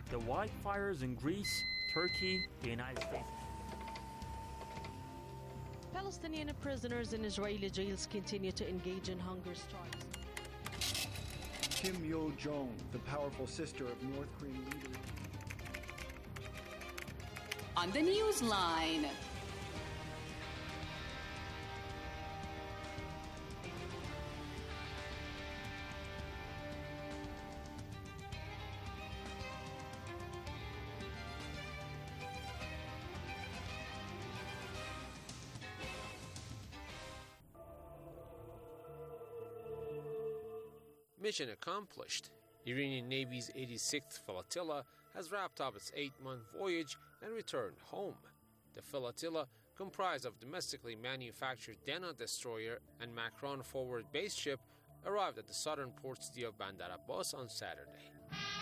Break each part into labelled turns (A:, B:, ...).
A: the wildfires in Greece, Turkey, the United States.
B: Palestinian prisoners in Israeli jails continue to engage in hunger strikes.
C: Kim Yo-jong, the powerful sister of North Korean leader.
D: On the Newsline.
E: Mission accomplished. Iranian Navy's 86th flotilla has wrapped up its 8-month voyage and returned home. The flotilla, comprised of domestically manufactured Dena destroyer and Macron forward base ship, arrived at the southern port city of Bandar Abbas on Saturday.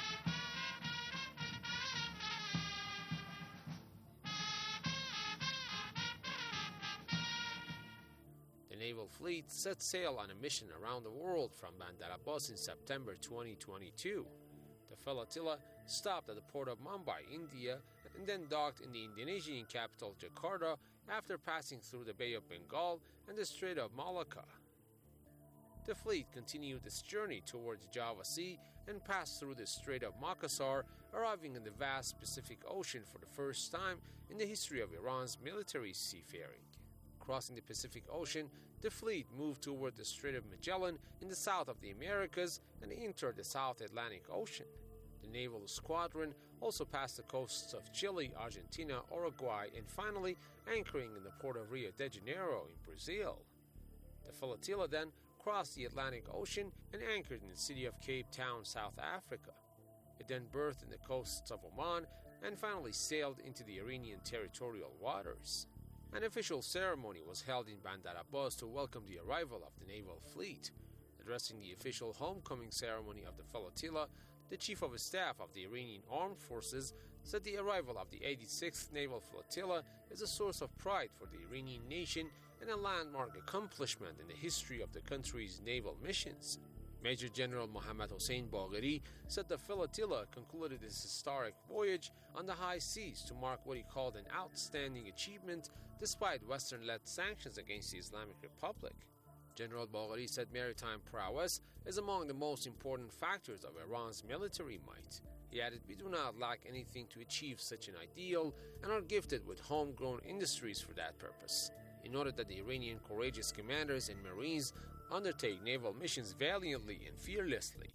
E: The naval fleet set sail on a mission around the world from Bandar Abbas in September 2022. The flotilla stopped at the port of Mumbai, India, and then docked in the Indonesian capital Jakarta after passing through the Bay of Bengal and the Strait of Malacca. The fleet continued its journey towards Java Sea and passed through the Strait of Makassar, arriving in the vast Pacific Ocean for the first time in the history of Iran's military seafaring. Crossing the Pacific Ocean, the fleet moved toward the Strait of Magellan in the south of the Americas and entered the South Atlantic Ocean. The naval squadron also passed the coasts of Chile, Argentina, Uruguay, and finally anchoring in the port of Rio de Janeiro in Brazil. The flotilla then crossed the Atlantic Ocean and anchored in the city of Cape Town, South Africa. It then berthed in the coasts of Oman and finally sailed into the Iranian territorial waters. An official ceremony was held in Bandar Abbas to welcome the arrival of the naval fleet. Addressing the official homecoming ceremony of the flotilla, the Chief of Staff of the Iranian Armed Forces said the arrival of the 86th Naval Flotilla is a source of pride for the Iranian nation and a landmark accomplishment in the history of the country's naval missions. Major General Mohammad Hossein Bagheri said the flotilla concluded its historic voyage on the high seas to mark what he called an outstanding achievement despite Western-led sanctions against the Islamic Republic. General Bagheri said maritime prowess is among the most important factors of Iran's military might. He added, "We do not lack anything to achieve such an ideal and are gifted with homegrown industries for that purpose." He noted that the Iranian courageous commanders and Marines undertake naval missions valiantly and fearlessly.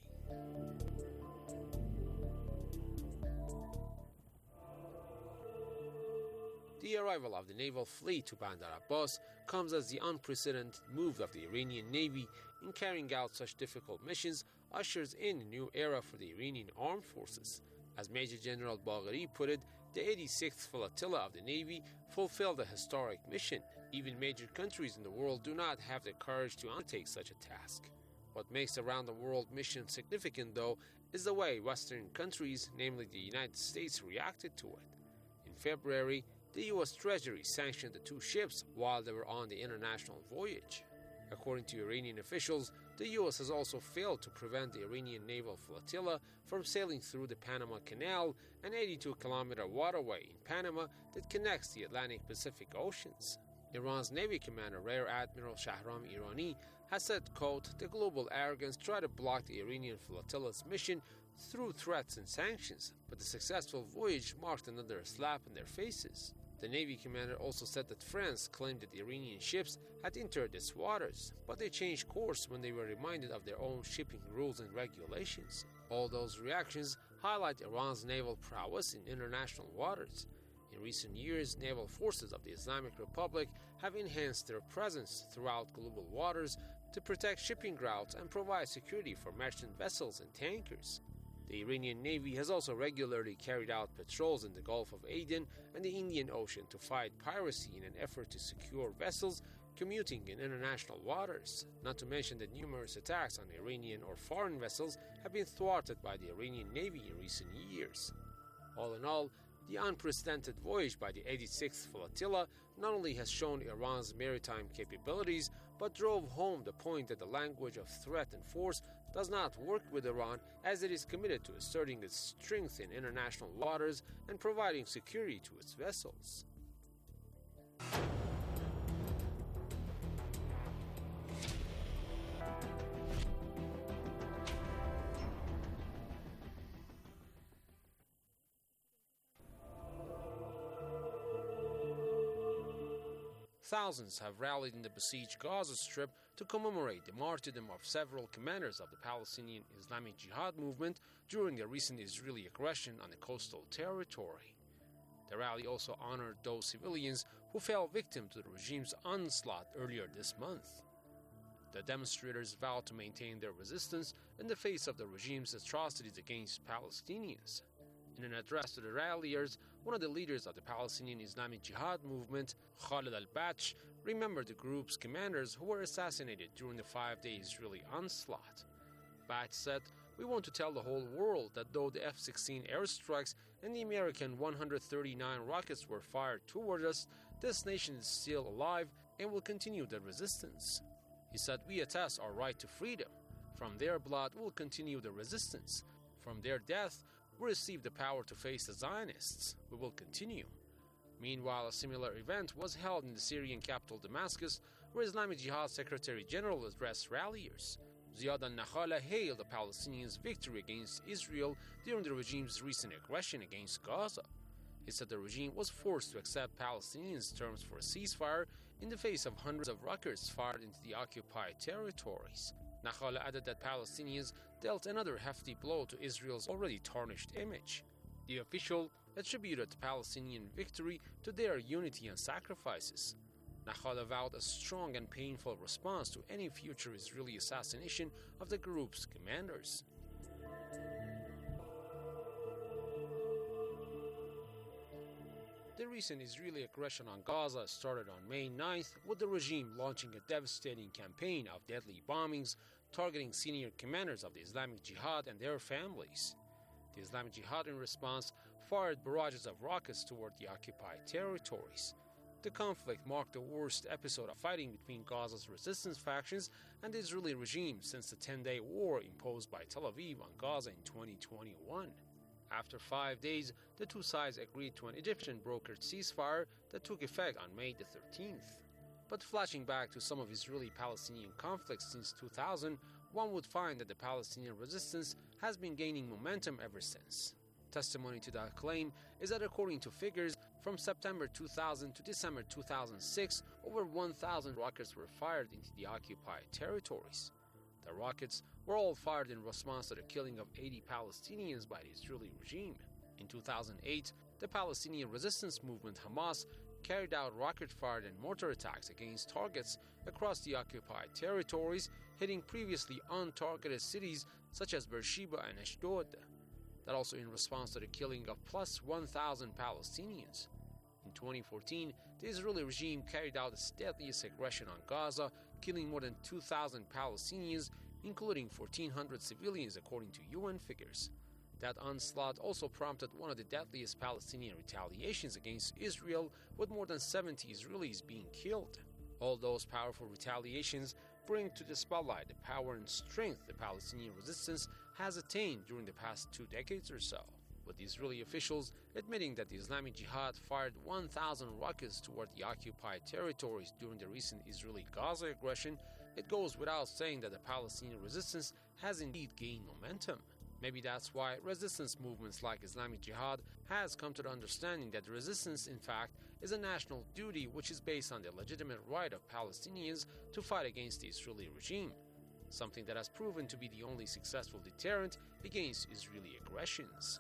E: The arrival of the naval fleet to Bandar Abbas comes as the unprecedented move of the Iranian Navy in carrying out such difficult missions ushers in a new era for the Iranian armed forces. As Major General Bagheri put it, the 86th flotilla of the Navy fulfilled a historic mission. Even major countries in the world do not have the courage to undertake such a task. What makes the round-the-world mission significant, though, is the way Western countries, namely the United States, reacted to it. In February, the U.S. Treasury sanctioned the two ships while they were on the international voyage. According to Iranian officials, the U.S. has also failed to prevent the Iranian naval flotilla from sailing through the Panama Canal, an 82-kilometer waterway in Panama that connects the Atlantic Pacific Oceans. Iran's Navy commander, Rear Admiral Shahram Irani, has said, quote, "The global arrogance tried to block the Iranian flotilla's mission through threats and sanctions, but the successful voyage marked another slap in their faces." The Navy commander also said that France claimed that the Iranian ships had entered its waters, but they changed course when they were reminded of their own shipping rules and regulations. All those reactions highlight Iran's naval prowess in international waters. In recent years, naval forces of the Islamic Republic have enhanced their presence throughout global waters to protect shipping routes and provide security for merchant vessels and tankers. The Iranian Navy has also regularly carried out patrols in the Gulf of Aden and the Indian Ocean to fight piracy in an effort to secure vessels commuting in international waters, not to mention that numerous attacks on Iranian or foreign vessels have been thwarted by the Iranian Navy in recent years. All in all, the unprecedented voyage by the 86th Flotilla not only has shown Iran's maritime capabilities, but drove home the point that the language of threat and force does not work with Iran, as it is committed to asserting its strength in international waters and providing security to its vessels. Thousands have rallied in the besieged Gaza Strip to commemorate the martyrdom of several commanders of the Palestinian Islamic Jihad movement during the recent Israeli aggression on the coastal territory. The rally also honored those civilians who fell victim to the regime's onslaught earlier this month. The demonstrators vowed to maintain their resistance in the face of the regime's atrocities against Palestinians. In an address to the ralliers, one of the leaders of the Palestinian Islamic Jihad movement, Khalid al-Batsh, remembered the group's commanders who were assassinated during the 5-day Israeli onslaught. Batsh said, "We want to tell the whole world that though the F-16 airstrikes and the American 139 rockets were fired toward us, this nation is still alive and will continue the resistance." He said, "We attest our right to freedom. From their blood, we will continue the resistance. From their death, we receive the power to face the Zionists. We will continue." Meanwhile, a similar event was held in the Syrian capital Damascus, where Islamic Jihad Secretary General addressed ralliers. Ziad al-Nakhala hailed the Palestinians' victory against Israel during the regime's recent aggression against Gaza. He said the regime was forced to accept Palestinians' terms for a ceasefire in the face of hundreds of rockets fired into the occupied territories. Nakhala added that Palestinians dealt another hefty blow to Israel's already tarnished image. The official attributed the Palestinian victory to their unity and sacrifices. Nakhala vowed a strong and painful response to any future Israeli assassination of the group's commanders. The recent Israeli aggression on Gaza started on May 9th, with the regime launching a devastating campaign of deadly bombings targeting senior commanders of the Islamic Jihad and their families. The Islamic Jihad, in response, fired barrages of rockets toward the occupied territories. The conflict marked the worst episode of fighting between Gaza's resistance factions and the Israeli regime since the 10-day war imposed by Tel Aviv on Gaza in 2021. After 5 days, the two sides agreed to an Egyptian-brokered ceasefire that took effect on May the 13th. But flashing back to some of Israeli-Palestinian conflicts since 2000, one would find that the Palestinian resistance has been gaining momentum ever since. Testimony to that claim is that according to figures, from September 2000 to December 2006, over 1,000 rockets were fired into the occupied territories. The rockets were all fired in response to the killing of 80 Palestinians by the Israeli regime. In 2008, the Palestinian resistance movement Hamas carried out rocket-fired and mortar attacks against targets across the occupied territories, hitting previously untargeted cities such as Beersheba and Ashdod. That also in response to the killing of plus 1,000 Palestinians. In 2014, the Israeli regime carried out its deadliest aggression on Gaza, killing more than 2,000 Palestinians, including 1,400 civilians according to UN figures. That onslaught also prompted one of the deadliest Palestinian retaliations against Israel, with more than 70 Israelis being killed. All those powerful retaliations bring to the spotlight the power and strength the Palestinian resistance has attained during the past 2 decades or so, with the Israeli officials admitting that the Islamic Jihad fired 1,000 rockets toward the occupied territories during the recent Israeli Gaza aggression. It goes without saying that the Palestinian resistance has indeed gained momentum. Maybe that's why resistance movements like Islamic Jihad has come to the understanding that resistance, in fact, is a national duty which is based on the legitimate right of Palestinians to fight against the Israeli regime, something that has proven to be the only successful deterrent against Israeli aggressions.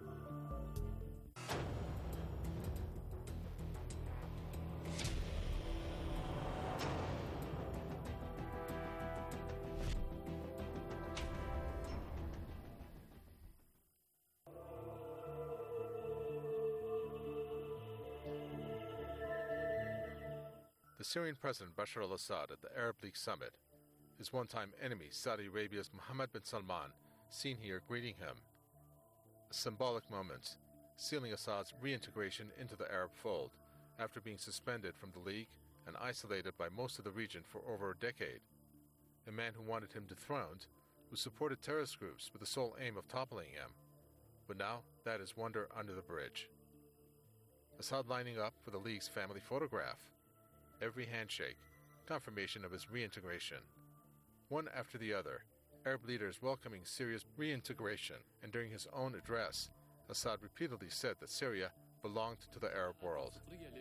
F: The Syrian President Bashar al-Assad at the Arab League Summit, his one-time enemy Saudi Arabia's Mohammed bin Salman seen here greeting him. A symbolic moment, sealing Assad's reintegration into the Arab fold after being suspended from the League and isolated by most of the region for over a decade. A man who wanted him dethroned, who supported terrorist groups with the sole aim of toppling him. But now that is wonder under the bridge. Assad lining up for the League's family photograph. Every handshake, confirmation of his reintegration. One after the other, Arab leaders welcoming Syria's reintegration, and during his own address, Assad repeatedly said that Syria belonged to the Arab world.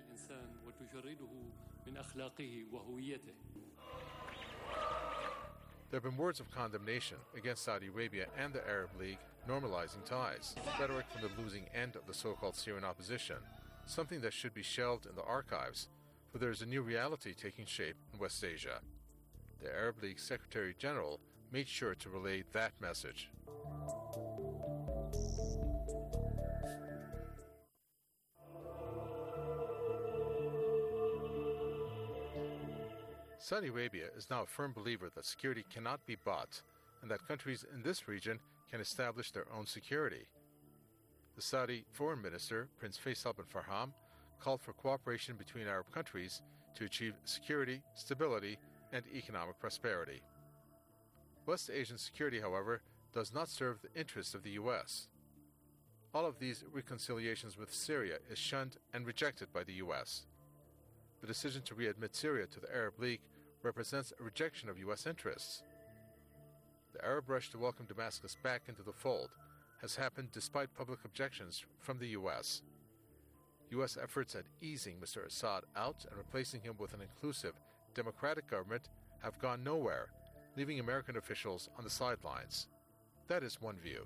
F: There have been words of condemnation against Saudi Arabia and the Arab League normalizing ties, rhetoric from the losing end of the so-called Syrian opposition, something that should be shelved in the archives, for there is a new reality taking shape in West Asia. The Arab League Secretary General made sure to relay that message. Saudi Arabia is now a firm believer that security cannot be bought and that countries in this region can establish their own security. The Saudi Foreign Minister, Prince Faisal bin Farham, called for cooperation between Arab countries to achieve security, stability, and economic prosperity. West Asian security, however, does not serve the interests of the U.S. All of these reconciliations with Syria is shunned and rejected by the U.S. The decision to readmit Syria to the Arab League represents a rejection of U.S. interests. The Arab rush to welcome Damascus back into the fold has happened despite public objections from the U.S. U.S. efforts at easing Mr. Assad out and replacing him with an inclusive, democratic government have gone nowhere, leaving American officials on the sidelines. That is one view.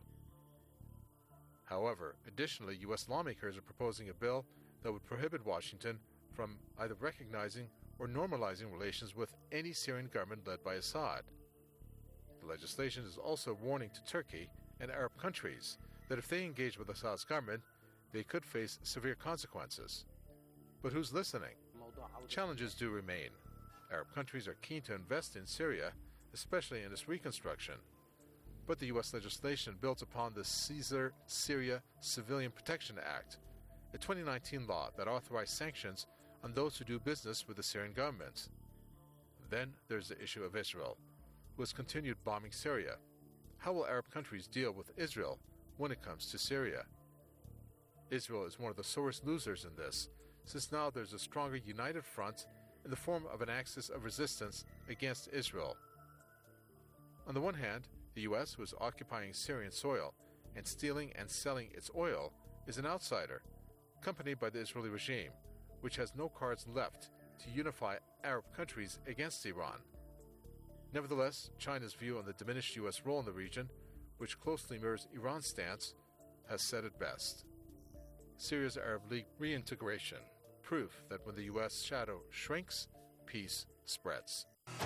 F: However, additionally, U.S. lawmakers are proposing a bill that would prohibit Washington from either recognizing or normalizing relations with any Syrian government led by Assad. The legislation is also a warning to Turkey and Arab countries that if they engage with Assad's government, they could face severe consequences. But who's listening? Challenges do remain. Arab countries are keen to invest in Syria, especially in its reconstruction. But the U.S. legislation builds upon the Caesar Syria Civilian Protection Act, a 2019 law that authorized sanctions on those who do business with the Syrian government. Then there's the issue of Israel, who has continued bombing Syria. How will Arab countries deal with Israel when it comes to Syria? Israel is one of the sorest losers in this, since now there's a stronger united front in the form of an axis of resistance against Israel. On the one hand, the U.S., who is occupying Syrian soil and stealing and selling its oil, is an outsider, accompanied by the Israeli regime, which has no cards left to unify Arab countries against Iran. Nevertheless, China's view on the diminished U.S. role in the region, which closely mirrors Iran's stance, has said it best. Syria's Arab League reintegration, proof that when the U.S. shadow shrinks, peace spreads.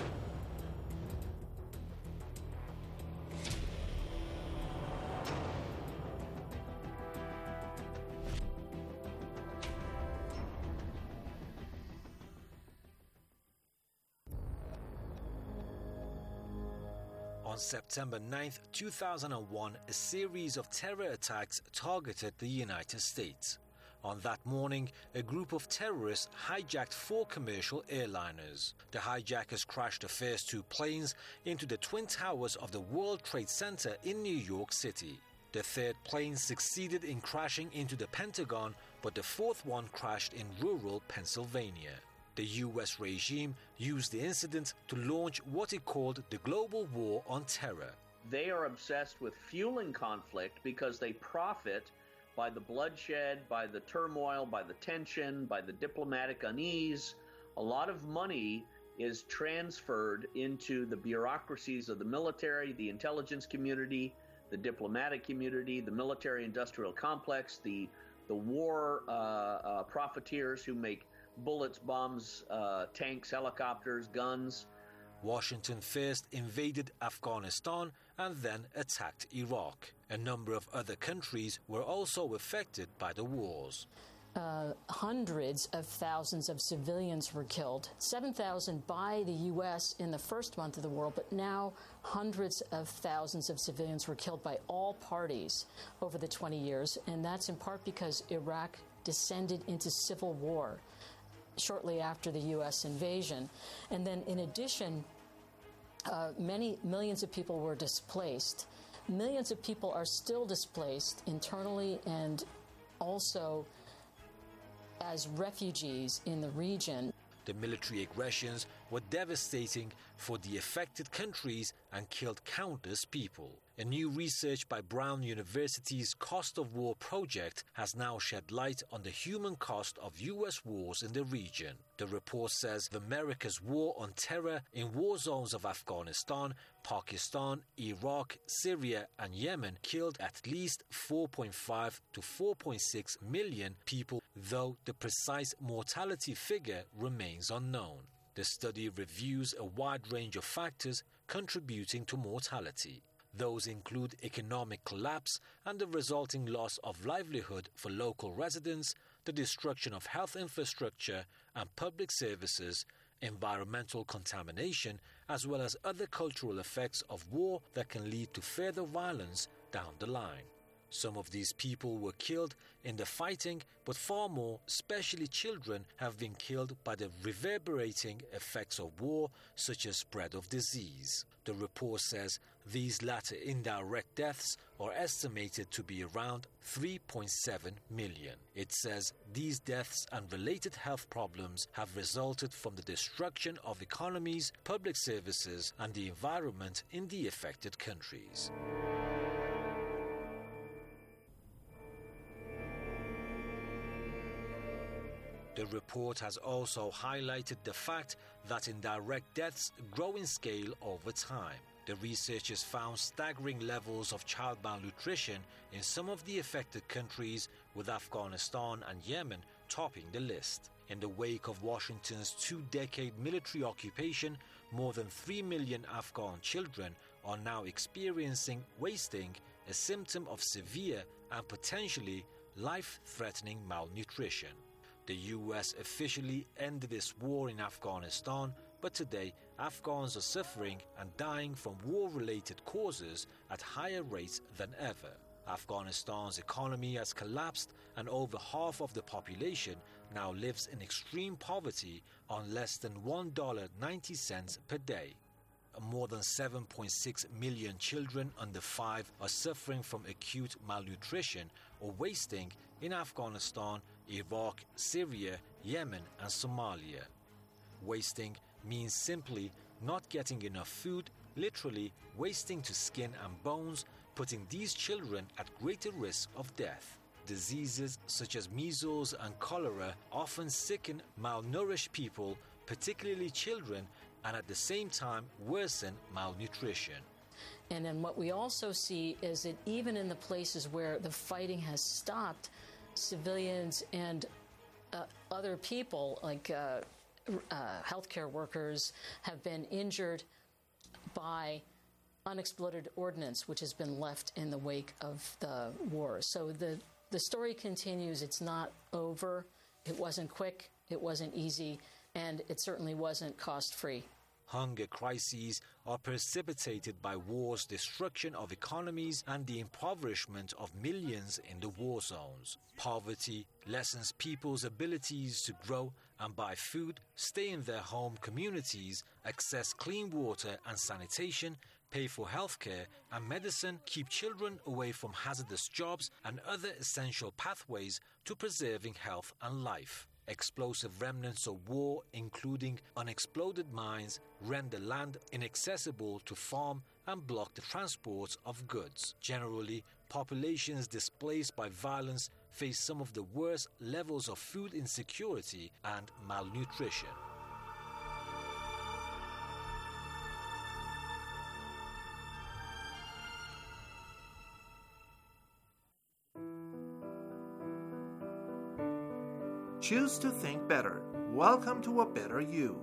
G: On September 9, 2001, a series of terror attacks targeted the United States. On that morning, a group of terrorists hijacked 4 commercial airliners. The hijackers crashed the first 2 planes into the Twin Towers of the World Trade Center in New York City. The third plane succeeded in crashing into the Pentagon, but the 4th one crashed in rural Pennsylvania. The U.S. regime used the incident to launch what it called the Global War on Terror.
H: They are obsessed with fueling conflict because they profit by the bloodshed, by the turmoil, by the tension, by the diplomatic unease. A lot of money is transferred into the bureaucracies of the military, the intelligence community, the diplomatic community, the military-industrial complex, the war profiteers who make bullets, bombs, tanks, helicopters, guns.
G: Washington first invaded Afghanistan and then attacked Iraq. A number of other countries were also affected by the wars.
I: Hundreds of thousands of civilians were killed. 7,000 by the U.S. in the first month of the war, but now hundreds of thousands of civilians were killed by all parties over the 20 years, and that's in part because Iraq descended into civil war. shortly after the U.S. invasion. And then in addition, many millions of people were displaced. Millions of people are still displaced internally and also as refugees in the region.
G: The military aggressions were devastating for the affected countries and killed countless people. A new research by Brown University's Cost of War project has now shed light on the human cost of U.S. wars in the region. The report says America's war on terror in war zones of Afghanistan, Pakistan, Iraq, Syria, and Yemen killed at least 4.5 to 4.6 million people, though the precise mortality figure remains unknown. The study reviews a wide range of factors contributing to mortality. Those include economic collapse and the resulting loss of livelihood for local residents, the destruction of health infrastructure and public services, environmental contamination, as well as other cultural effects of war that can lead to further violence down the line. Some of these people were killed in the fighting, but far more, especially children, have been killed by the reverberating effects of war, such as spread of disease. The report says these latter indirect deaths are estimated to be around 3.7 million. It says these deaths and related health problems have resulted from the destruction of economies, public services, and the environment in the affected countries. The report has also highlighted the fact that indirect deaths grow in scale over time. The researchers found staggering levels of child malnutrition in some of the affected countries, with Afghanistan and Yemen topping the list. In the wake of Washington's two-decade military occupation, more than 3 million Afghan children are now experiencing wasting, a symptom of severe and potentially life-threatening malnutrition. The U.S. officially ended its war in Afghanistan, but today Afghans are suffering and dying from war-related causes at higher rates than ever. Afghanistan's economy has collapsed and over half of the population now lives in extreme poverty on less than $1.90 per day. More than 7.6 million children under 5 are suffering from acute malnutrition or wasting in Afghanistan, Iraq, Syria, Yemen, and Somalia. Wasting means simply not getting enough food, literally wasting to skin and bones, putting these children at greater risk of death. Diseases such as measles and cholera often sicken malnourished people, particularly children, and at the same time worsen malnutrition.
I: And then what we also see is that even in the places where the fighting has stopped, civilians and other people, like healthcare workers, have been injured by unexploded ordnance, which has been left in the wake of the war. So the story continues. It's not over. It wasn't quick. It wasn't easy. And it certainly wasn't cost-free.
G: Hunger crises are precipitated by war's destruction of economies and the impoverishment of millions in the war zones. Poverty lessens people's abilities to grow and buy food, stay in their home communities, access clean water and sanitation, pay for healthcare and medicine, keep children away from hazardous jobs and other essential pathways to preserving health and life. Explosive remnants of war, including unexploded mines, render land inaccessible to farm and block the transport of goods. Generally, populations displaced by violence face some of the worst levels of food insecurity and malnutrition.
J: Choose to think better. Welcome to A Better You.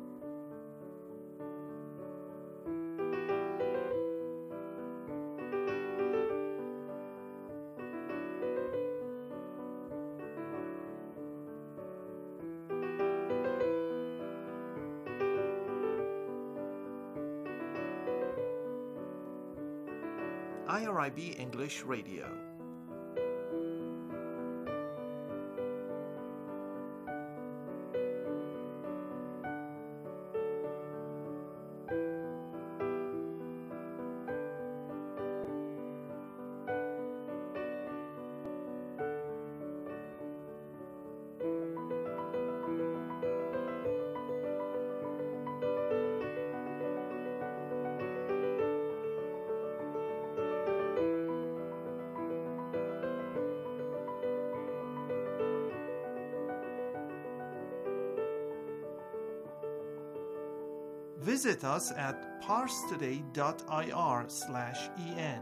J: IRIB English Radio. Visit us at parstoday.ir/en.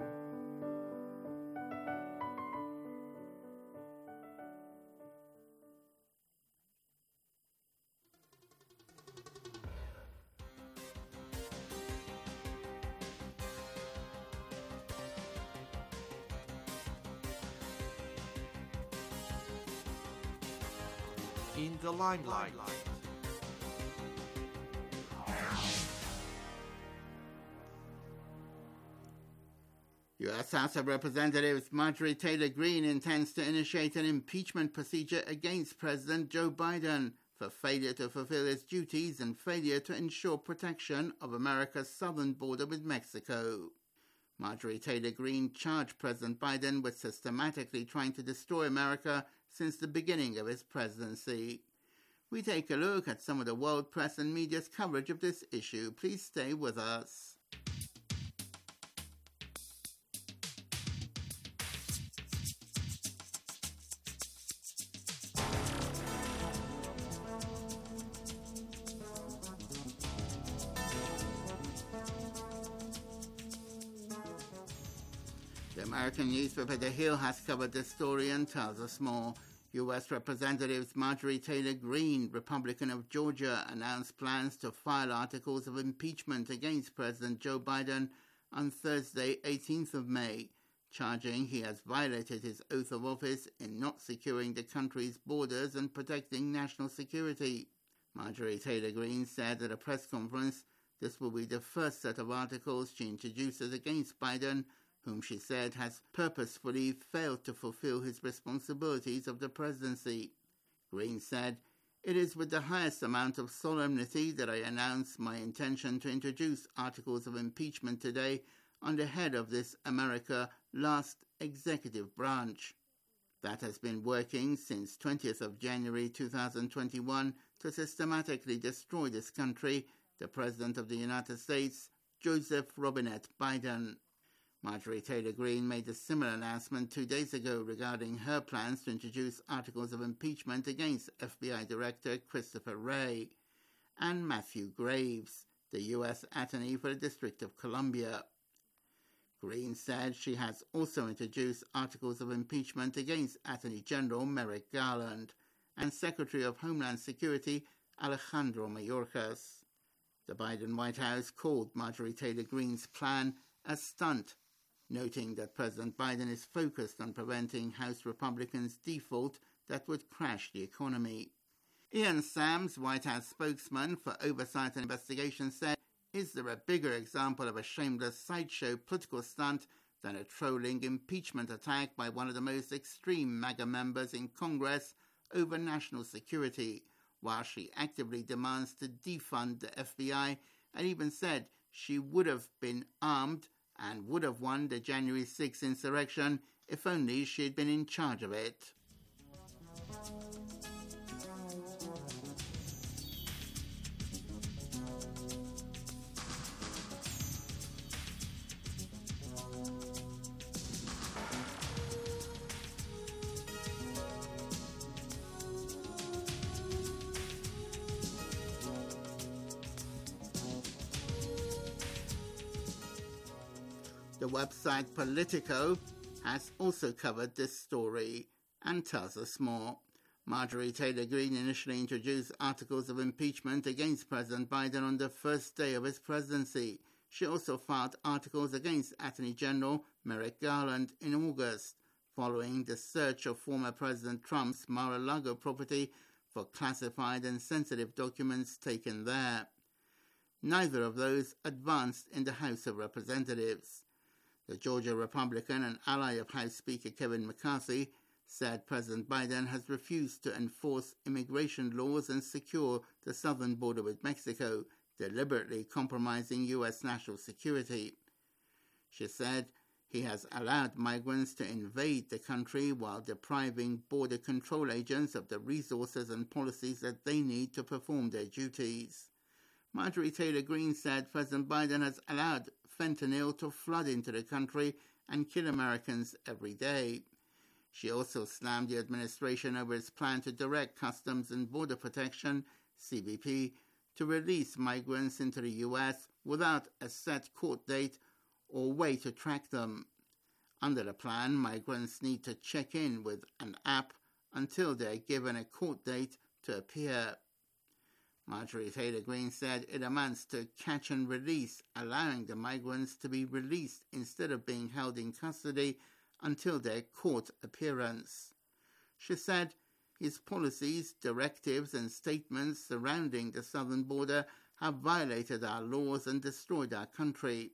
J: In the limelight.
K: U.S. House of Representatives Marjorie Taylor Greene intends to initiate an impeachment procedure against President Joe Biden for failure to fulfill his duties and failure to ensure protection of America's southern border with Mexico. Marjorie Taylor Greene charged President Biden with systematically trying to destroy America since the beginning of his presidency. We take a look at some of the world press and media's coverage of this issue. Please stay with us. The American newspaper The Hill has covered this story and tells us more. U.S. Representatives Marjorie Taylor Greene, Republican of Georgia, announced plans to file articles of impeachment against President Joe Biden on Thursday, 18th of May, charging he has violated his oath of office in not securing the country's borders and protecting national security. Marjorie Taylor Greene said at a press conference this will be the first set of articles she introduces against Biden, whom she said has purposefully failed to fulfill his responsibilities of the presidency. Greene said, "It is with the highest amount of solemnity that I announce my intention to introduce articles of impeachment today on the head of this America's last executive branch that has been working since 20th of January 2021 to systematically destroy this country, the President of the United States, Joseph Robinette Biden." Marjorie Taylor Greene made a similar announcement 2 days ago regarding her plans to introduce articles of impeachment against FBI Director Christopher Wray and Matthew Graves, the U.S. Attorney for the District of Columbia. Greene said she has also introduced articles of impeachment against Attorney General Merrick Garland and Secretary of Homeland Security Alejandro Mayorkas. The Biden White House called Marjorie Taylor Greene's plan a stunt, noting that President Biden is focused on preventing House Republicans' default that would crash the economy. Ian Sams, White House spokesman for Oversight and Investigation, said, "Is there a bigger example of a shameless sideshow political stunt than a trolling impeachment attack by one of the most extreme MAGA members in Congress over national security, while she actively demands to defund the FBI and even said she would have been armed and would have won the January 6th insurrection if only she had been in charge of it." The website Politico has also covered this story and tells us more. Marjorie Taylor Greene initially introduced articles of impeachment against President Biden on the first day of his presidency. She also filed articles against Attorney General Merrick Garland in August, following the search of former President Trump's Mar-a-Lago property for classified and sensitive documents taken there. Neither of those advanced in the House of Representatives. The Georgia Republican and ally of House Speaker Kevin McCarthy said President Biden has refused to enforce immigration laws and secure the southern border with Mexico, deliberately compromising U.S. national security. She said he has allowed migrants to invade the country while depriving border control agents of the resources and policies that they need to perform their duties. Marjorie Taylor Greene said President Biden has allowed fentanyl to flood into the country and kill Americans every day. She also slammed the administration over its plan to direct Customs and Border Protection, CBP, to release migrants into the U.S. without a set court date or way to track them. Under the plan, migrants need to check in with an app until they are given a court date to appear. Marjorie Taylor Greene said it amounts to catch and release, allowing the migrants to be released instead of being held in custody until their court appearance. She said his policies, directives and statements surrounding the southern border have violated our laws and destroyed our country.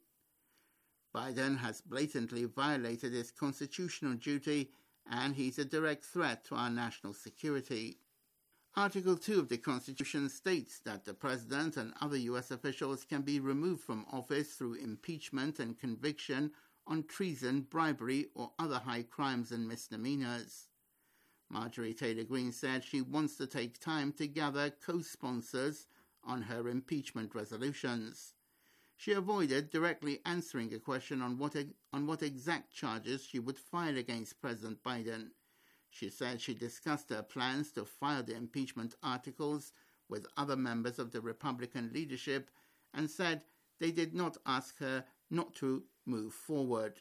K: Biden has blatantly violated his constitutional duty, and he's a direct threat to our national security. Article 2 of the Constitution states that the President and other U.S. officials can be removed from office through impeachment and conviction on treason, bribery, or other high crimes and misdemeanors. Marjorie Taylor Greene said she wants to take time to gather co-sponsors on her impeachment resolutions. She avoided directly answering a question on what exact charges she would file against President Biden. She said she discussed her plans to file the impeachment articles with other members of the Republican leadership and said they did not ask her not to move forward.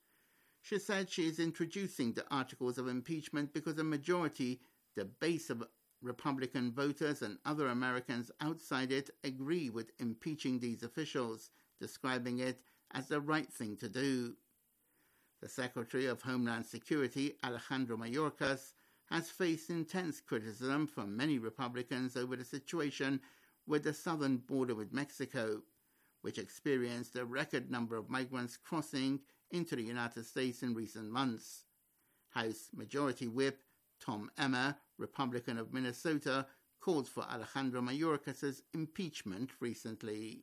K: She said she is introducing the articles of impeachment because a majority, the base of Republican voters and other Americans outside it, agree with impeaching these officials, describing it as the right thing to do. The Secretary of Homeland Security, Alejandro Mayorkas, has faced intense criticism from many Republicans over the situation with the southern border with Mexico, which experienced a record number of migrants crossing into the United States in recent months. House Majority Whip Tom Emmer, Republican of Minnesota, called for Alejandro Mayorkas' impeachment recently.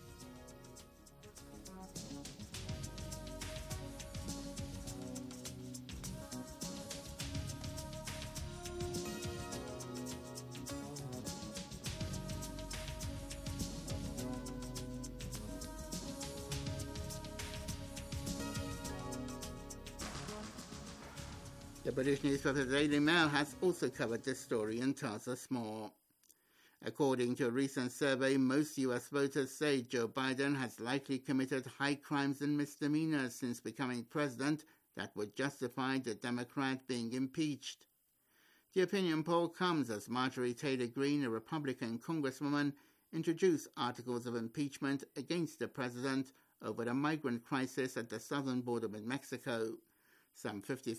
K: The British newspaper Daily Mail has also covered this story and tells us more. According to a recent survey, most US voters say Joe Biden has likely committed high crimes and misdemeanors since becoming president that would justify the Democrat being impeached. The opinion poll comes as Marjorie Taylor Greene, a Republican congresswoman, introduced articles of impeachment against the president over the migrant crisis at the southern border with Mexico. Some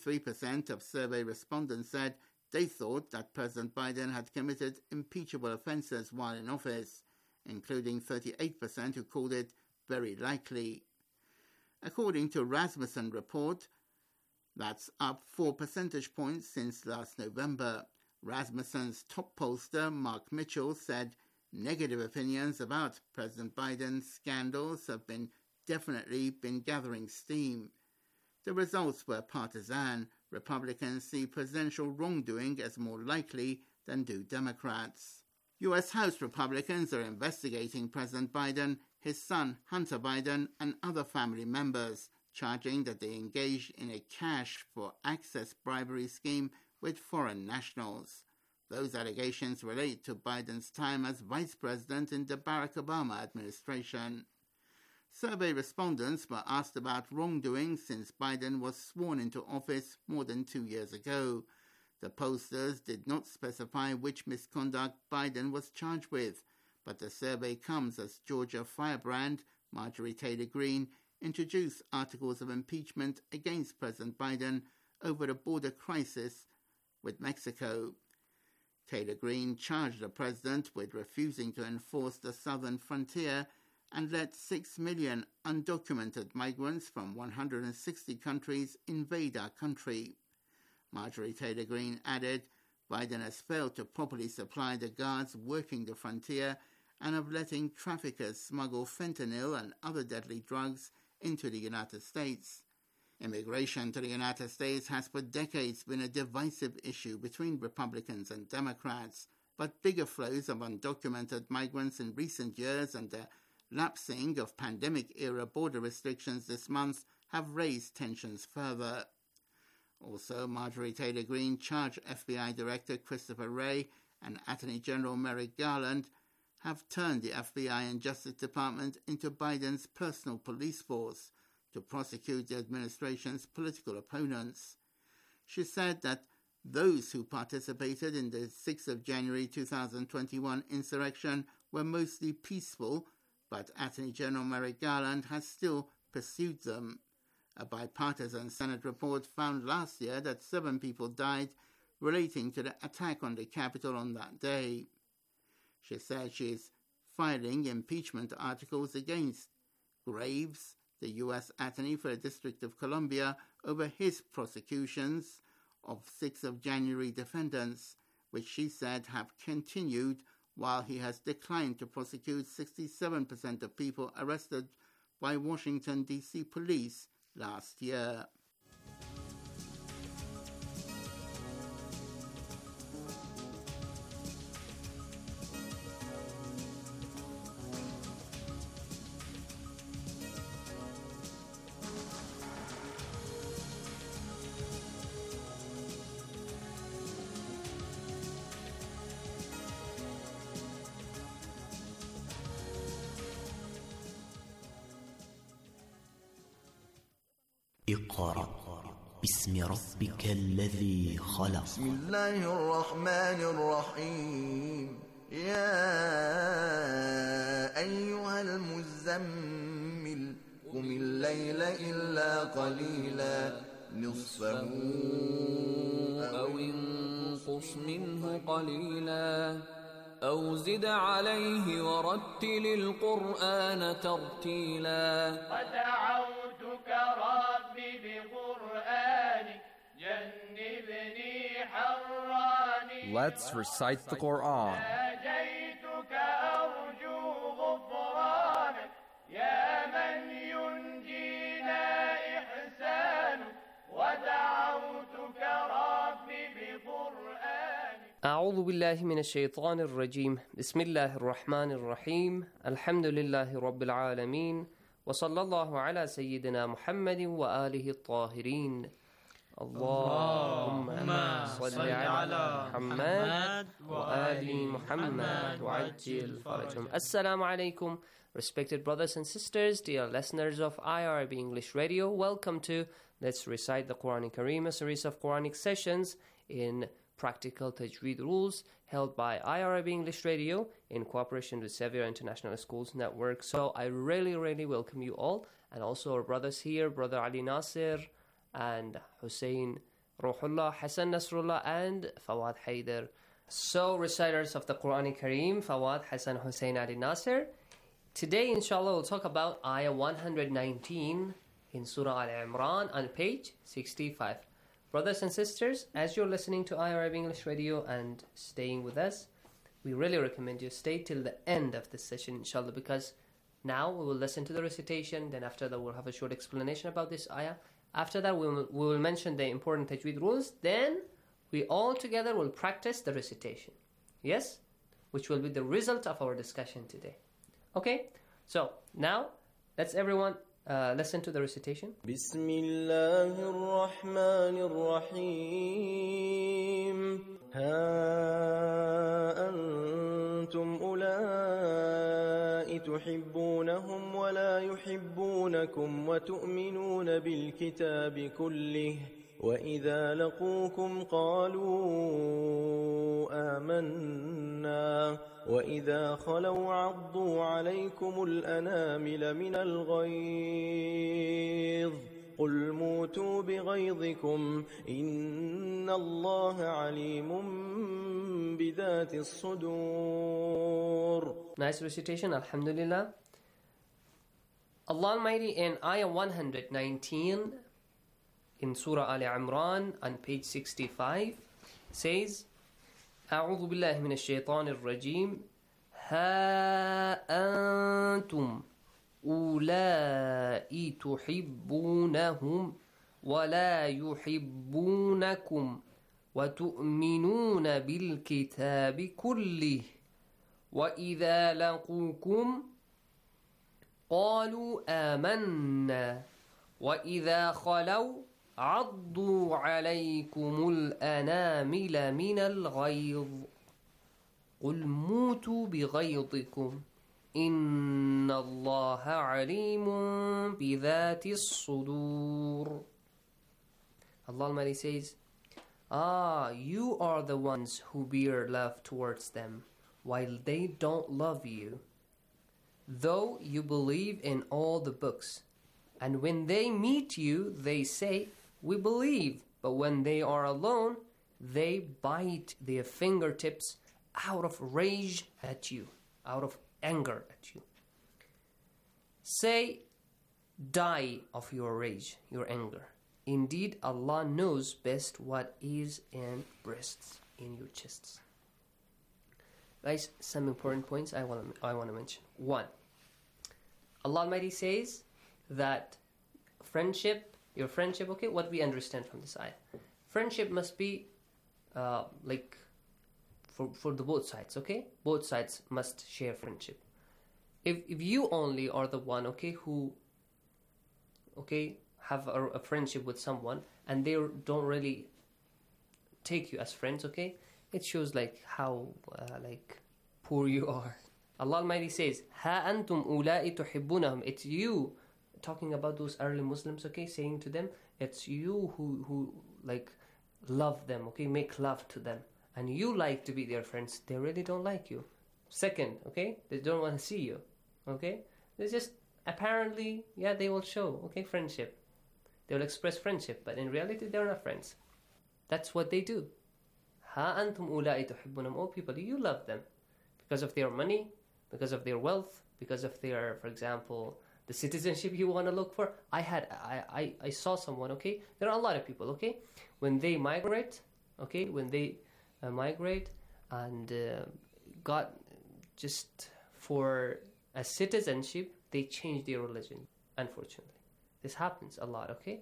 K: 53% of survey respondents said they thought that President Biden had committed impeachable offenses while in office, including 38% who called it very likely. According to a Rasmussen report, that's up 4 percentage points since last November. Rasmussen's top pollster, Mark Mitchell, said negative opinions about President Biden's scandals have definitely been gathering steam. The results were partisan. Republicans see presidential wrongdoing as more likely than do Democrats. U.S. House Republicans are investigating President Biden, his son Hunter Biden, and other family members, charging that they engaged in a cash-for-access bribery scheme with foreign nationals. Those allegations relate to Biden's time as vice president in the Barack Obama administration. Survey respondents were asked about wrongdoing since Biden was sworn into office more than 2 years ago. The pollsters did not specify which misconduct Biden was charged with, but the survey comes as Georgia firebrand Marjorie Taylor Greene introduced articles of impeachment against President Biden over the border crisis with Mexico. Taylor Greene charged the president with refusing to enforce the southern frontier and let 6 million undocumented migrants from 160 countries invade our country. Marjorie Taylor Greene added, Biden has failed to properly supply the guards working the frontier and of letting traffickers smuggle fentanyl and other deadly drugs into the United States. Immigration to the United States has for decades been a divisive issue between Republicans and Democrats, but bigger flows of undocumented migrants in recent years and the lapsing of pandemic-era border restrictions this month have raised tensions further. Also, Marjorie Taylor Greene charged FBI Director Christopher Wray and Attorney General Merrick Garland have turned the FBI and Justice Department into Biden's personal police force to prosecute the administration's political opponents. She said that those who participated in the 6th of January 2021 insurrection were mostly peaceful, but Attorney General Merrick Garland has still pursued them. A bipartisan Senate report found last year that 7 people died relating to the attack on the Capitol on that day. She said she is filing impeachment articles against Graves, the U.S. Attorney for the District of Columbia, over his prosecutions of 6th of January defendants, which she said have continued while he has declined to prosecute 67% of people arrested by Washington, D.C. police last year.
L: اقرأ باسم ربك الذي خلق.
M: بسم الله الرحمن الرحيم. يا أيها المزمل قم الليل إلا قليلا نصفه
N: أو انقص منه قليلا أو زد عليه ورتل القرآن ترتيلا.
O: ودعوتك ربي بقرآنك جنبني حراني.
P: Let's recite the Quran.
O: ناجيتك أرجو غفرانك يا من ينجينا إحسانك. ودعوتك ربي بقرآنك.
Q: أعوذ بالله من الشيطان الرجيم. بسم الله الرحمن الرحيم. الحمد لله رب العالمين وصلى الله على سيدنا محمد وآله الطاهرين. اللهم صل على محمد وآل محمد وعجل فرجهم. Assalamu alaikum, respected brothers and sisters, dear listeners of IRB English Radio. Welcome to Let's Recite the Quran Kareem, a series of Quranic sessions in practical tajweed rules held by IRB English Radio in cooperation with Xavier International Schools Network. So I really welcome you all, and also our brothers here, Brother Ali Nasir and Hussein Ruhullah, Hassan Nasrullah and Fawad Haider. So reciters of the Quran Kareem, Fawad, Hassan, Hussein, Ali Nasir. Today inshallah we'll talk about Ayah 119 in Surah Al-Imran on page 65. Brothers and sisters, as you're listening to IRB English Radio and staying with us, we really recommend you stay till the end of this session, inshallah, because now we will listen to the recitation, then after that we'll have a short explanation about this ayah. After that we will mention the important tajweed rules, then we all together will practice the recitation. Yes? Which will be the result of our discussion today. Okay? So, now, let's everyone listen to the recitation.
N: بسم الله الرحمن الرحيم. ها أنتم أولئك تحبونهم ولا يحبونكم وتؤمنون بالكتاب كله وإذا لقوكم قالوا آمنا وإذا خلوا عضوا عليكم الأنامل من الغيظ قل موتوا بغيظكم إن الله عليم بذات الصدور.
Q: Nice recitation, alhamdulillah. Allah Almighty in Ayah 119 in Surah Al-Imran on page 65 says, أعوذ بالله من الشيطان الرجيم. ها أنتم أولئك تحبونهم ولا يحبونكم وتؤمنون بالكتاب كله وإذا لقوكم قالوا آمنا وإذا خلوا عضوا عليكم الأنامل من الغيظ. قُلْ مُوتُوا بِغَيْظِكُمْ إِنَّ اللَّهَ عَلِيمٌ بِذَاتِ الصُّدُورِ. Allah Almighty says, you are the ones who bear love towards them, while they don't love you, though you believe in all the books. And when they meet you, they say, we believe. But when they are alone, they bite their fingertips out of rage at you, out of anger at you. Say, die of your rage, your anger. Indeed, Allah knows best what is in breasts, in your chests. Guys, some important points I want to mention. 1. Allah Almighty says that your friendship, okay, what we understand from this ayah. Friendship must be like for the both sides, okay? Both sides must share friendship. If you only are the one, okay, who, okay, have a friendship with someone and they don't really take you as friends, okay, it shows like how like poor you are. Allah Almighty says, "Ha antum ulai tuhibbunahum." It's you, talking about those early Muslims, okay, saying to them, it's you who like love them, okay, make love to them, and you like to be their friends. They really don't like you. Second, okay, they don't want to see you, okay. They just apparently, yeah, they will show, okay, friendship. They will express friendship, but in reality, they're not friends. That's what they do. Ha antum ulai tuhibbunahum. Oh, people, you love them because of their money, because of their wealth, because of their, for example, the citizenship you want to look for. I saw someone, okay? There are a lot of people, okay? When they migrate, okay? When they migrate and got just for a citizenship, they change their religion, unfortunately. This happens a lot, okay?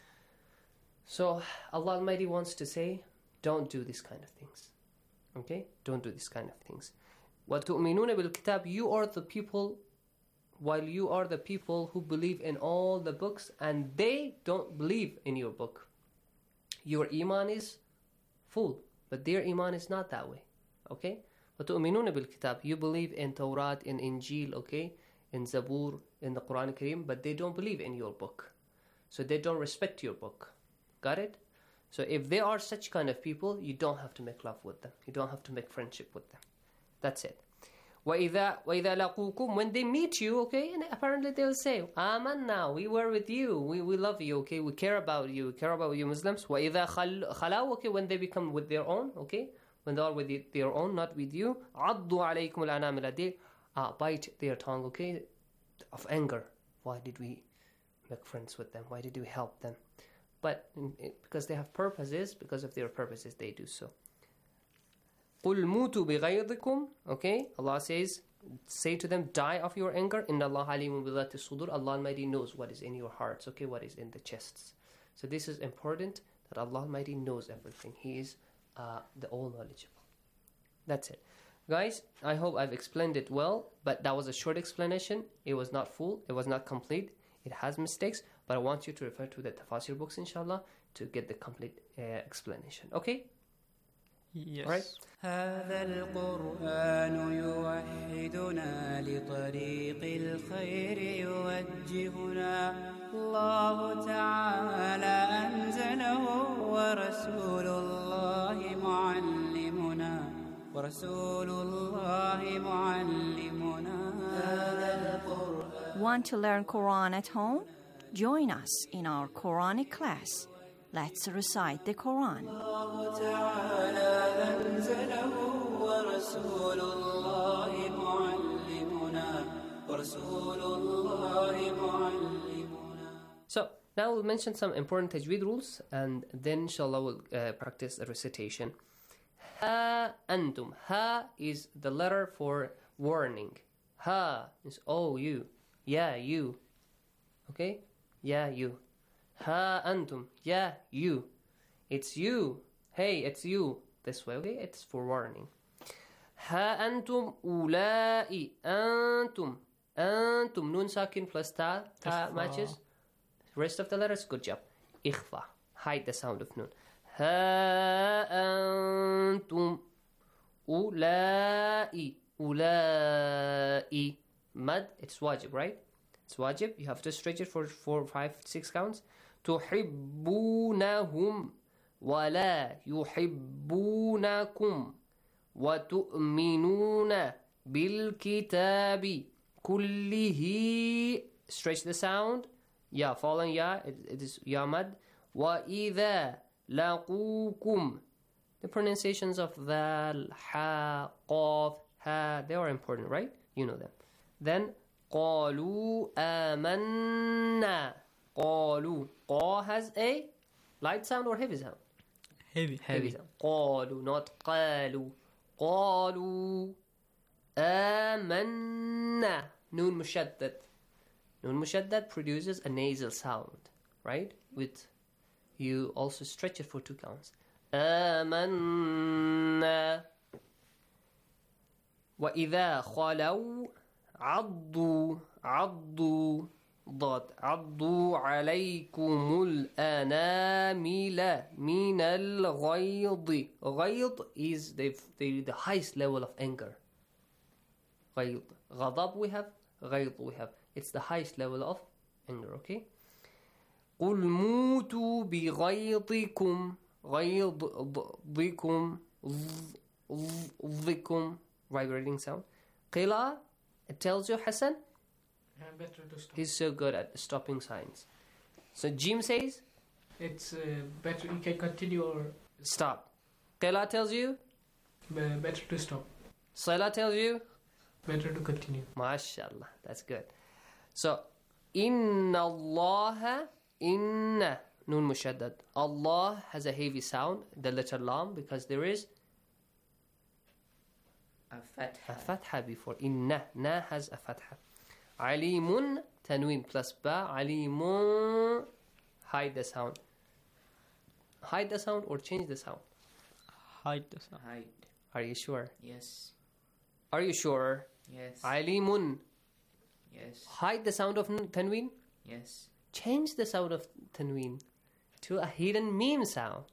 Q: So Allah Almighty wants to say, don't do this kind of things, okay? Don't do this kind of things. وَتُؤْمِنُونَ بِالْكِتَابِ. You are the people, while you are the people who believe in all the books and they don't believe in your book. Your iman is full, but their iman is not that way, okay? وَتُؤْمِنُونَ بِالْكِتَابِ. You believe in Torah, in Injil, okay? In Zabur, in the Quran Kareem, but they don't believe in your book. So they don't respect your book. Got it? So if they are such kind of people, you don't have to make love with them. You don't have to make friendship with them. That's it. وَإِذَا لَقُوكُمْ. When they meet you, okay, and apparently they'll say, آمَنَّا, we were with you, we love you, okay, we care about you Muslims. وَإِذَا خَلَوْا, okay, when they become with their own, okay, when they are with their own, not with you, عَضُّوا عَلَيْكُمُ الْأَنَامِلَ. They bite their tongue, okay, of anger. Why did we make friends with them? Why did we help them? But because they have purposes, because of their purposes, they do so. قُلْ مُوتُوا بِغَيْظِكُمْ. Okay, Allah says, say to them, die of your anger. إِنَّ اللَّهَ عَلِيمٌ بِذَاتِ الصُّدُورِ. Allah Almighty knows what is in your hearts, okay, what is in the chests. So this is important, that Allah Almighty knows everything. He is the all-knowledgeable. That's it. Guys, I hope I've explained it well, but that was a short explanation. It was not full, it was not complete. It has mistakes, but I want you to refer to the tafsir books, inshallah, to get the complete explanation. Okay?
R: Yes.
Q: All right?
R: هذا القرآن يوحدنا لطريق الخير يوجهنا الله تعالى أنزله ورسول الله معلمنا
S: Want to learn Quran at home? Join us in our Quranic class. Let's recite the Quran.
Q: So, now we'll mention some important tajweed rules, and then inshallah we'll practice the recitation. Ha antum. Ha is the letter for warning. Ha is oh you. Yeah you. Okay? Yeah you. Ha antum. Yeah you. It's you. Hey, it's you. This way, okay? It's for warning. Ha antum ulai. Antum. Antum. Nun sakin plus ta. Ta matches. Rest of the letters, good job. Ikhfa. Hide the sound of nun. Ha antum أولئي أولئي mad, it's wajib, right? It's wajib. You have to stretch it for 4, 5, 6 counts. تحبونهم ولا يحبونكم وتؤمنون بالكتاب كله. Stretch the sound. Ya, fallen ya. It is ya mad. وإذا لقوكم. The pronunciations of ذال, ha, qaf, ha, they are important, right? You know them. Then قالوا آمنا. قالوا. qa has a light sound or heavy sound?
T: Heavy.
Q: sound. قالوا, not قالوا. قالوا آمنا. Noon mushaddad. Noon mushaddad produces a nasal sound, right? With you also stretch it for 2 counts. آمنا. وإذا خلوا عضوا ضاد عضوا عليكم الأنامل من الغيظ. غيظ is the highest level of anger. غيظ. غضب we have, غيظ we have. It's the highest level of anger, okay? قل موتوا بغيظكم. غيظكم ضكم. Vibrating sound. قِلَا, it tells you, Hassan?
T: Better to stop.
Q: He's so good at stopping signs. So Jim says?
T: It's better, you can continue or...
Q: Stop. Qila tells you?
T: Better to stop.
Q: Sala tells you?
T: Better to continue.
Q: MashaAllah, that's good. So, Inna Allah, Inna, Noon Mushaddad. Allah has a heavy sound, the letter Lam, because there is a fatha before. Inna, Na has a fatha. Alimun, Tanween plus Ba. Alimun, hide the sound. Hide the sound or change the sound?
T: Hide the sound.
U: Hide.
Q: Are you sure?
U: Yes.
Q: Are you sure?
U: Yes.
Q: Alimun.
U: Yes.
Q: Hide the sound of Tanween?
U: Yes.
Q: Change the sound of Tanween to a hidden meme sound.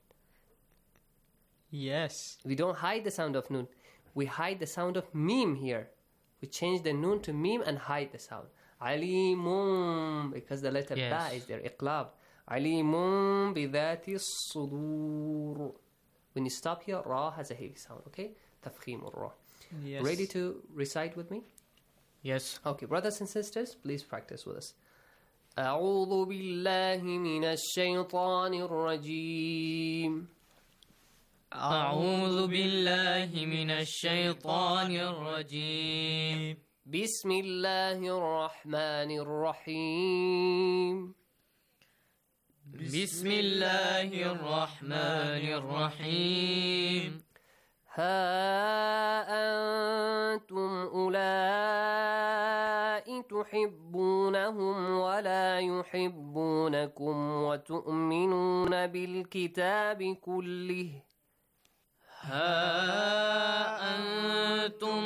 T: Yes.
Q: We don't hide the sound of Noon. We hide the sound of meme here. We change the Noon to meme and hide the sound. Alimun, because the letter Ba is there. Iqlab. Alimun bidhati sudur. When you stop here, Ra has a heavy sound, okay? Tafkhim Ra.
T: Yes.
Q: Ready to recite with me?
T: Yes.
Q: Okay, brothers and sisters, please practice with us. أعوذ بالله من الشيطان الرجيم.
U: أعوذ بالله من الشيطان الرجيم.
Q: بسم الله الرحمن الرحيم.
U: بسم الله الرحمن الرحيم.
Q: ها أنتم أولئك تحبونهم ولا يحبونكم وتؤمنون بالكتاب كله.
U: ها أنتم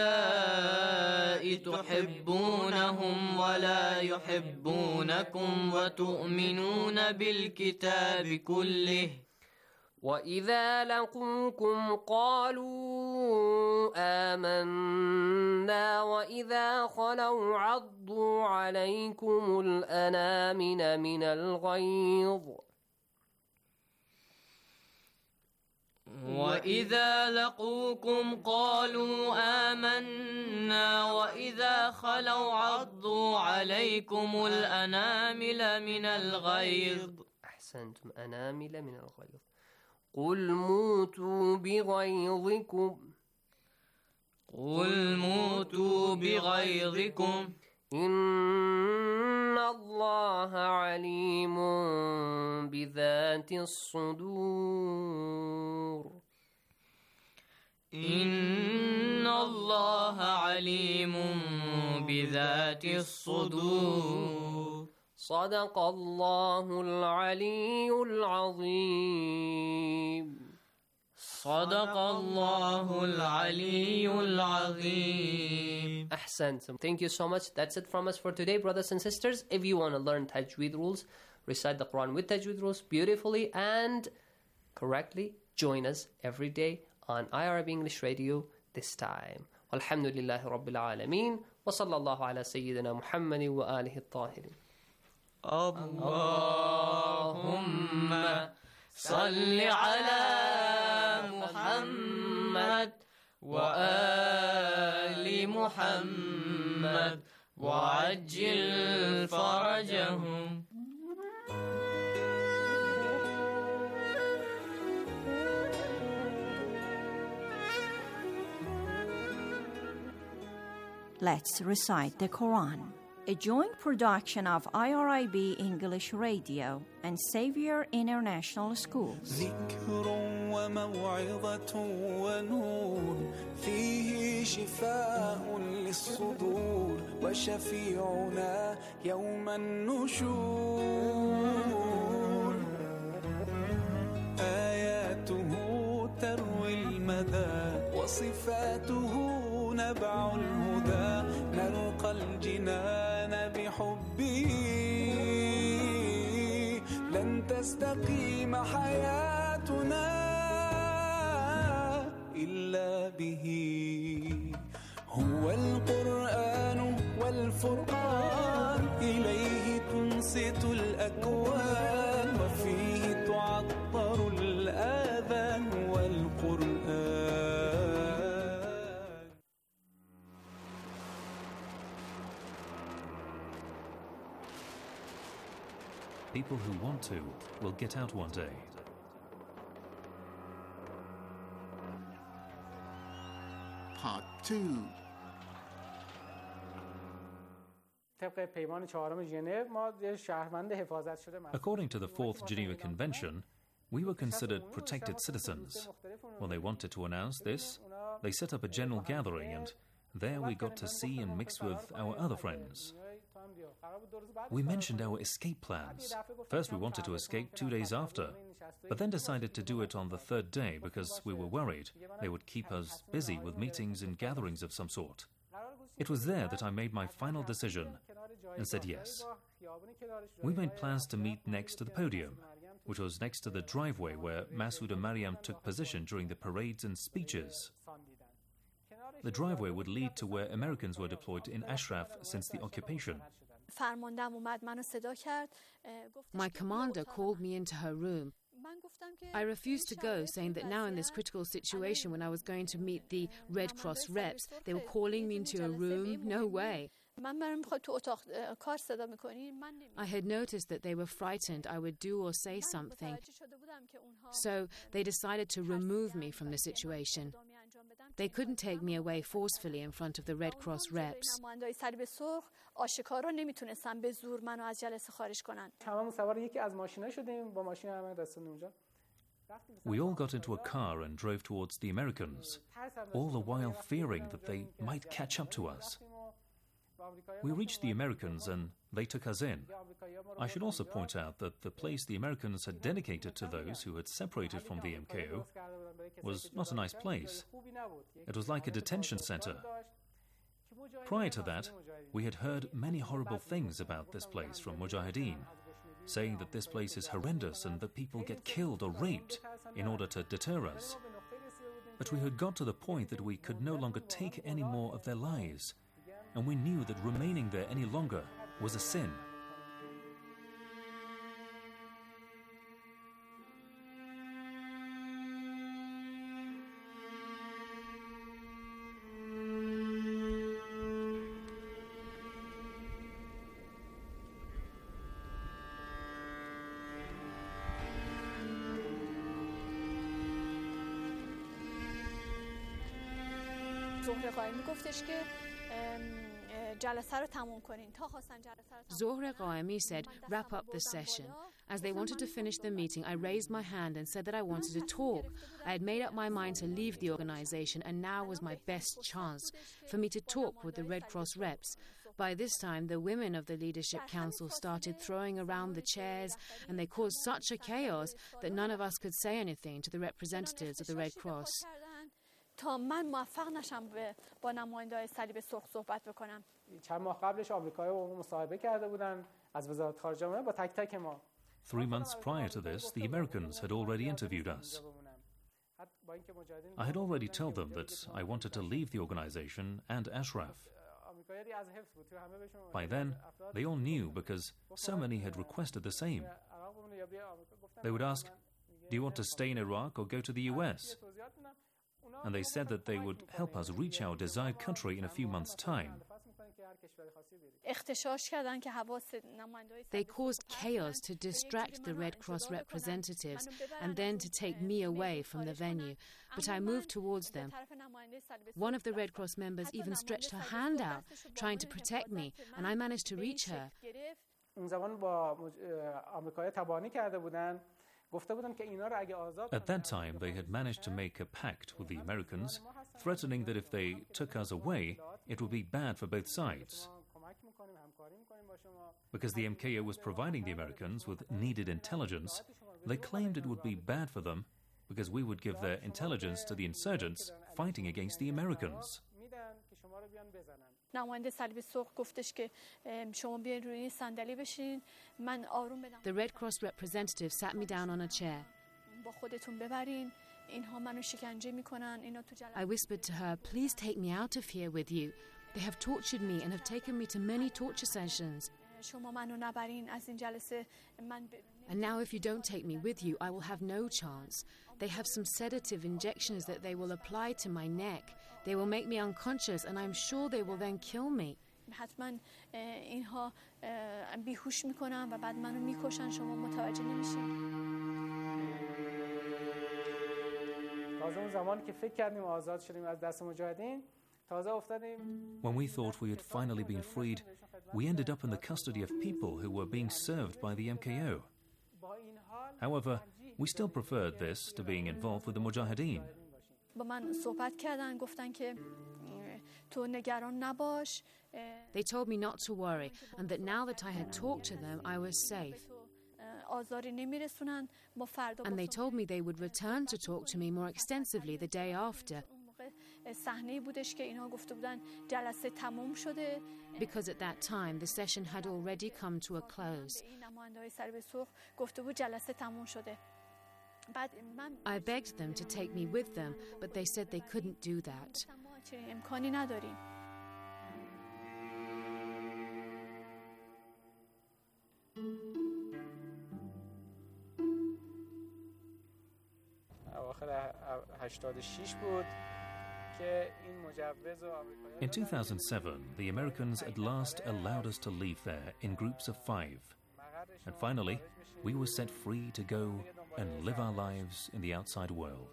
U: أولئك تحبونهم ولا يحبونكم وتؤمنون بالكتاب كله.
Q: وإذا لقوكم قالوا آمنا وإذا خلوا عضوا عليكم الأنامل من الغيظ.
U: وإذا لقوكم قالوا آمنا وإذا خلوا عضوا عليكم الأنامل من الغيظ.
Q: أحسنتم. أنامل من الغيظ. قل موتوا بغيظكم.
U: قل موتوا بغيظكم.
Q: إن الله عليم بذات الصدور.
U: إن الله عليم بذات الصدور.
Q: صدق الله العلي العظيم.
U: صدق الله العلي العظيم.
Q: Ahsantum. Thank you so much. That's it from us for today, brothers and sisters. If you want to learn Tajweed rules, recite the Quran with Tajweed rules beautifully and correctly, join us every day on IRB English Radio this time. Alhamdulillahi Rabbil Alameen wa sallallahu ala Sayyidina Muhammad wa alihi al-Tahirin.
U: Allahumma salli ala Muhammad wa ali Muhammad wa ajil farajahum.
S: Let's recite the Quran, a joint production of IRIB English Radio and Xavier International Schools.
A: ذكر وموعظة ونور فيه شفاء للصدور وشفيعنا يوم النشور آياته تروي المدى وصفاته نبع الهدى نلقى الجنان بحبه لن تستقيم حياتنا إلا به هو القرآن والفرقان إليه تنصت الأكوان وفيه تعطر الآذان والقرآن.
V: People who want to will get out one day.
K: Part 2.
V: According to the Fourth Geneva Convention, we were considered protected citizens. When they wanted to announce this, they set up a general gathering, and there we got to see and mix with our other friends. We mentioned our escape plans. First we wanted to escape 2 days after, but then decided to do it on the third day because we were worried they would keep us busy with meetings and gatherings of some sort. It was there that I made my final decision and said yes. We made plans to meet next to the podium, which was next to the driveway where Masood and Mariam took position during the parades and speeches. The driveway would lead to where Americans were deployed in Ashraf since the occupation.
W: My commander called me into her room. I refused to go, saying that now in this critical situation when I was going to meet the Red Cross reps, they were calling me into a room. No way. I had noticed that they were frightened I would do or say something. So they decided to remove me from the situation. They couldn't take me away forcefully in front of the Red Cross reps.
V: We all got into a car and drove towards the Americans, all the while fearing that they might catch up to us. We reached the Americans and they took us in. I should also point out that the place the Americans had dedicated to those who had separated from the MKO was not a nice place. It was like a detention center. Prior to that, we had heard many horrible things about this place from Mujahideen, saying that this place is horrendous and that people get killed or raped in order to deter us. But we had got to the point that we could no longer take any more of their lives, and we knew that remaining there any longer was a sin.
W: Zohra Qaemi said, wrap up the session. As they wanted to finish the meeting, I raised my hand and said that I wanted to talk. I had made up my mind to leave the organization, and now was my best chance for me to talk with the Red Cross reps. By this time, the women of the Leadership Council started throwing around the chairs, and they caused such a chaos that none of us could say anything to the representatives of the Red Cross.
V: $3 months prior to this, the Americans had already interviewed us. I had already told them that I wanted to leave the organization and Ashraf. By then, they all knew because so many had requested the same. They would ask, "Do you want to stay in Iraq or go to the US?" And they said that they would help us reach our desired country in a few months' time.
W: They caused chaos to distract the Red Cross representatives and then to take me away from the venue. But I moved towards them. One of the Red Cross members even stretched her hand out, trying to protect me, and I managed to reach her.
V: At that time, they had managed to make a pact with the Americans, threatening that if they took us away, it would be bad for both sides. Because the MKO was providing the Americans with needed intelligence, they claimed it would be bad for them because we would give their intelligence to the insurgents fighting against the Americans.
W: The Red Cross representative sat me down on a chair. I whispered to her, "Please take me out of here with you. They have tortured me and have taken me to many torture sessions. And now if you don't take me with you, I will have no chance. They have some sedative injections that they will apply to my neck. They will make me unconscious, and I'm sure they will then kill me."
V: When we thought we had finally been freed, we ended up in the custody of people who were being served by the MKO. However, we still preferred this to being involved with the Mujahideen.
W: They told me not to worry, and that now that I had talked to them, I was safe. And they told me they would return to talk to me more extensively the day after. Because at that time, the session had already come to a close. I begged them to take me with them, but they said they couldn't do that.
V: In 2007, the Americans at last allowed us to leave there in groups of 5. And finally, we were set free to go and live our lives in the outside world.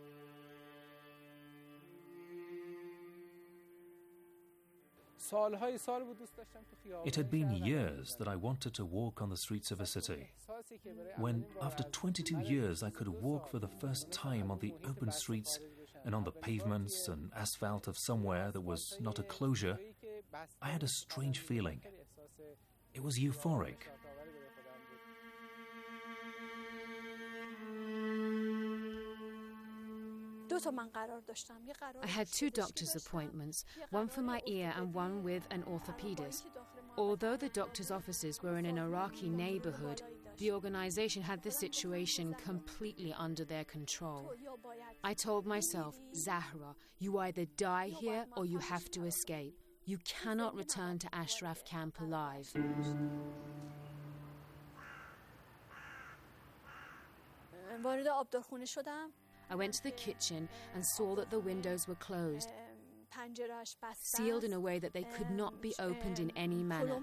V: It had been years that I wanted to walk on the streets of a city. When, after 22 years, I could walk for the first time on the open streets and on the pavements and asphalt of somewhere that was not a closure, I had a strange feeling. It was euphoric.
W: I had 2 doctor's appointments, one for my ear and one with an orthopedist. Although the doctor's offices were in an Iraqi neighborhood, the organization had the situation completely under their control. I told myself, "Zahra, you either die here or you have to escape. You cannot return to Ashraf camp alive." I went to the kitchen and saw that the windows were closed, sealed in a way that they could not be opened in any manner.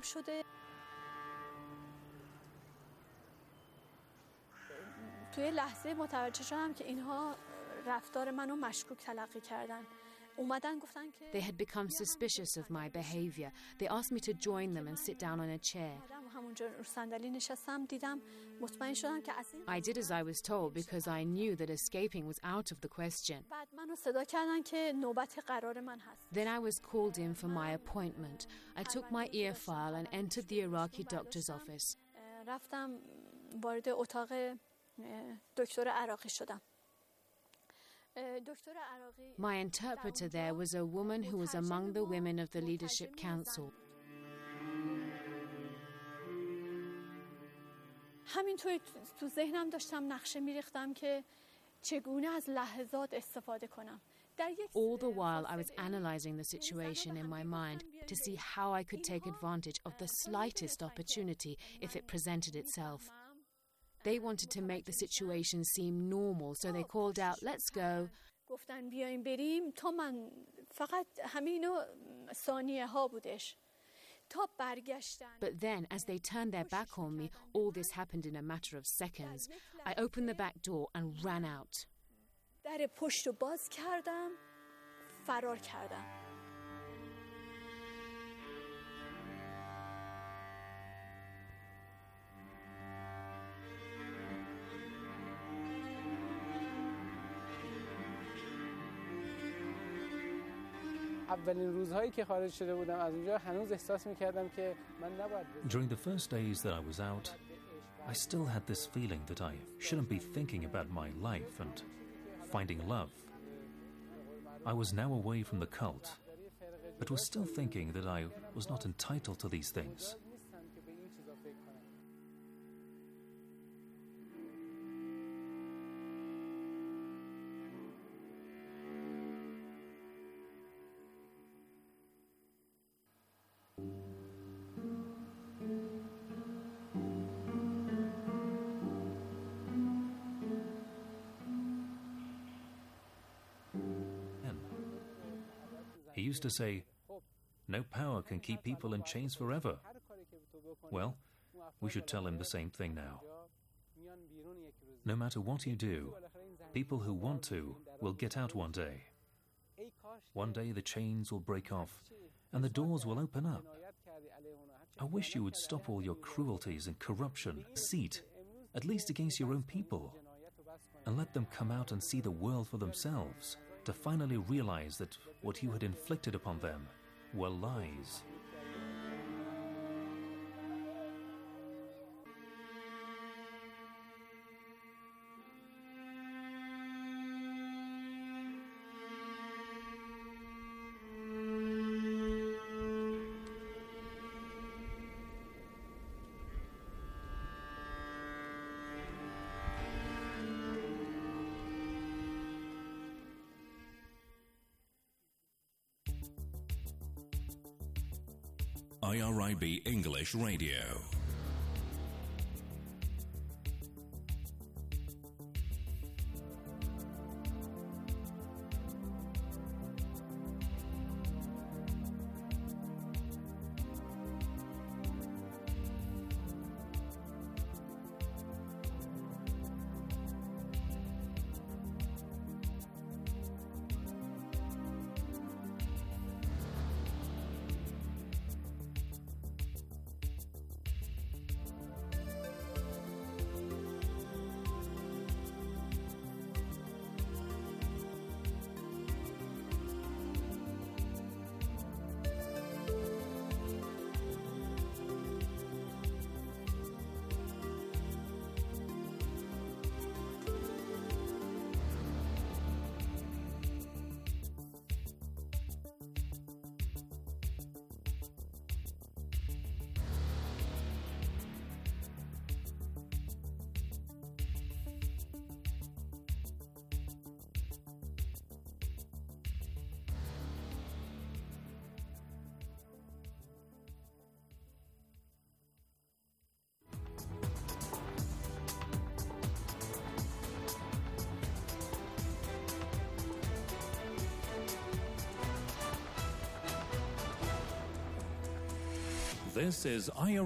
W: They had become suspicious of my behavior. They asked me to join them and sit down on a chair. I did as I was told because I knew that escaping was out of the question. Then I was called in for my appointment. I took my ear file and entered the Iraqi doctor's office. My interpreter there was a woman who was among the women of the Leadership Council.
B: چگونه از لحظات استفاده کنم.
W: All the while, I was analyzing the situation in my mind to see how I could take advantage of the slightest opportunity if it presented itself. They wanted to make the situation seem normal, so they called out, "Let's go."
B: گفتن بیایم بریم تا من فقط همینو ثانیه ها بودش.
W: But then, as they turned their back on me, all this happened in a matter of seconds. I opened the back door and ran out.
B: در پشت رو باز کردم، فرار کردم.
C: اولین روزهایی که خارج شده بودم از اونجا هنوز احساس می‌کردم که من نباید.
V: During the first days that I was out, I still had this feeling that I shouldn't be thinking about my life and finding love. I was now away from the cult, but was still thinking that I was not entitled to these things. He used to say, "No power can keep people in chains forever." Well, we should tell him the same thing now. No matter what you do, people who want to will get out one day. One day the chains will break off and the doors will open up. I wish you would stop all your cruelties and corruption, deceit, at least against your own people, and let them come out and see the world for themselves, to finally realize that what you had inflicted upon them were lies.
D: IRIB English Radio. This is IRIB